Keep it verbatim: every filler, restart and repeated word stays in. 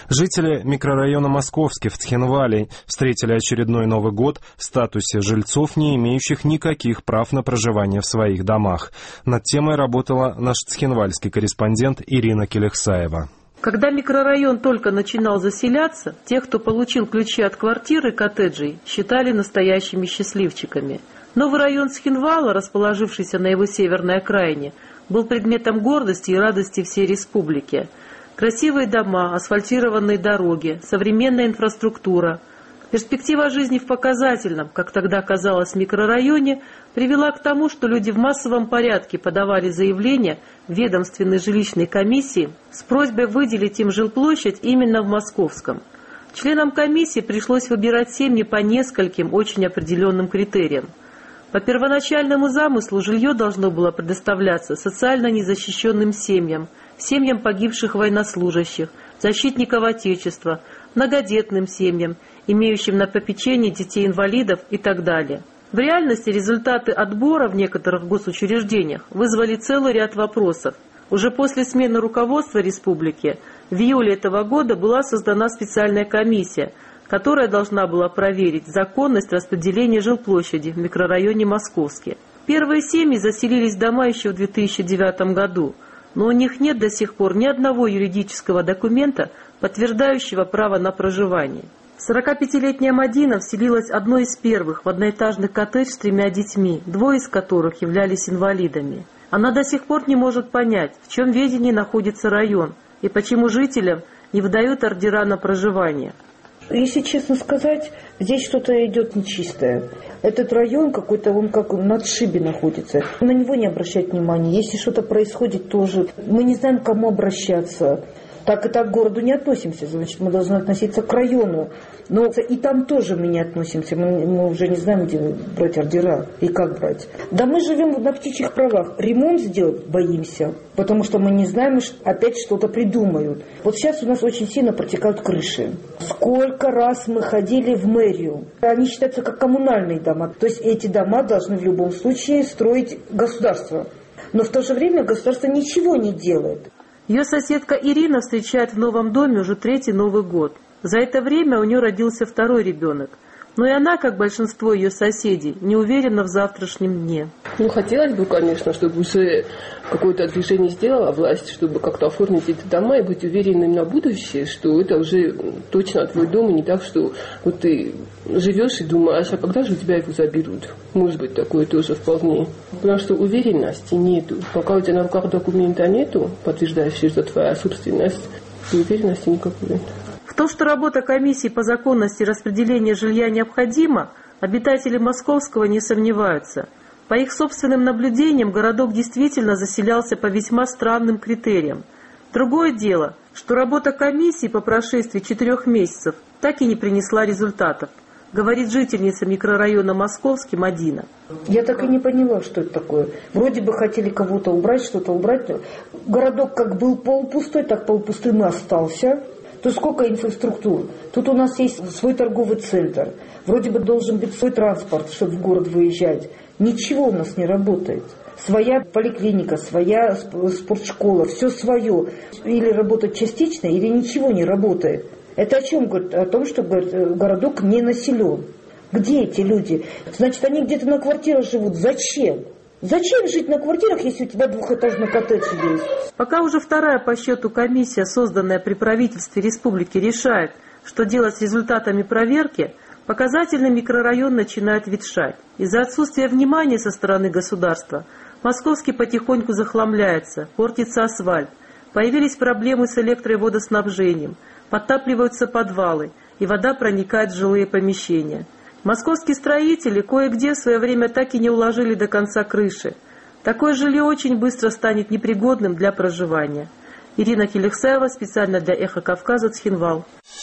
Жители микрорайона Московский в Цхинвале встретили очередной Новый год в статусе жильцов, не имеющих никаких прав на проживание в своих домах. Над темой работала наш цхинвальский корреспондент Ирина Келехсаева. Когда микрорайон только начинал заселяться, тех, кто получил ключи от квартир и коттеджей, считали настоящими счастливчиками. Новый район Цхинвала, расположившийся на его северной окраине, был предметом гордости и радости всей республики. Красивые дома, асфальтированные дороги, современная инфраструктура. Перспектива жизни в показательном, как тогда казалось, микрорайоне привела к тому, что люди в массовом порядке подавали заявления в ведомственной жилищной комиссии с просьбой выделить им жилплощадь именно в Московском. Членам комиссии пришлось выбирать семьи по нескольким очень определенным критериям. По первоначальному замыслу жилье должно было предоставляться социально незащищенным семьям, семьям погибших военнослужащих, защитников Отечества, многодетным семьям, имеющим на попечении детей-инвалидов и так далее. В реальности результаты отбора в некоторых госучреждениях вызвали целый ряд вопросов. Уже после смены руководства республики в июле этого года была создана специальная комиссия, которая должна была проверить законность распределения жилплощади в микрорайоне Московский. Первые семьи заселились в дома еще в две тысячи девятом году, но у них нет до сих пор ни одного юридического документа, подтверждающего право на проживание. сорокапятилетняя Мадина вселилась одной из первых в одноэтажный коттедж с тремя детьми, двое из которых являлись инвалидами. Она до сих пор не может понять, в чем ведении находится район и почему жителям не выдают ордера на проживание. Если честно сказать, здесь что-то идет нечистое. Этот район какой-то, он как на отшибе находится. На него не обращать внимания. Если что-то происходит, тоже мы не знаем, к кому обращаться. Так и так к городу не относимся, значит, мы должны относиться к району. Но и там тоже мы не относимся, мы, мы уже не знаем, где брать ордера и как брать. Да мы живем на птичьих правах, ремонт сделать боимся, потому что мы не знаем, опять что-то придумают. Вот сейчас у нас очень сильно протекают крыши. Сколько раз мы ходили в мэрию, они считаются как коммунальные дома, то есть эти дома должны в любом случае строить государство. Но в то же время государство ничего не делает. Ее соседка Ирина встречает в новом доме уже третий Новый год. За это время у нее родился второй ребенок. Но и она, как большинство ее соседей, не уверена в завтрашнем дне. Ну, хотелось бы, конечно, чтобы уже какое-то движение сделала власть, чтобы как-то оформить эти дома и быть уверенным на будущее, что это уже точно твой дом, и не так, что вот ты живешь и думаешь, а когда же у тебя его заберут? Может быть, такое тоже вполне. Потому что уверенности нету. Пока у тебя на руках документа нету, подтверждающего, что твоя собственность, уверенности никакой нет. В том, что работа комиссии по законности распределения жилья необходима, обитатели Московского не сомневаются. По их собственным наблюдениям, городок действительно заселялся по весьма странным критериям. Другое дело, что работа комиссии по прошествии четырех месяцев так и не принесла результатов, говорит жительница микрорайона Московский Мадина. Я так и не поняла, что это такое. Вроде бы хотели кого-то убрать, что-то убрать. Городок как был полупустой, так полупустым и остался. То сколько инфраструктур. Тут у нас есть свой торговый центр. Вроде бы должен быть свой транспорт, чтобы в город выезжать. Ничего у нас не работает. Своя поликлиника, своя спортшкола, все свое. Или работает частично, или ничего не работает. Это о чем говорит? О том, что говорит, городок не населен. Где эти люди? Значит, они где-то на квартирах живут. Зачем? Зачем жить на квартирах, если у тебя двухэтажный коттедж есть? Пока уже вторая по счету комиссия, созданная при правительстве республики, решает, что делать с результатами проверки, показательный микрорайон начинает ветшать. Из-за отсутствия внимания со стороны государства Московский потихоньку захламляется, портится асфальт, появились проблемы с электро- и водоснабжением, подтапливаются подвалы, и вода проникает в жилые помещения. Московские строители кое-где в свое время так и не уложили до конца крыши. Такое жилье очень быстро станет непригодным для проживания. Ирина Келехсаева, специально для Эхо Кавказа, Цхинвал.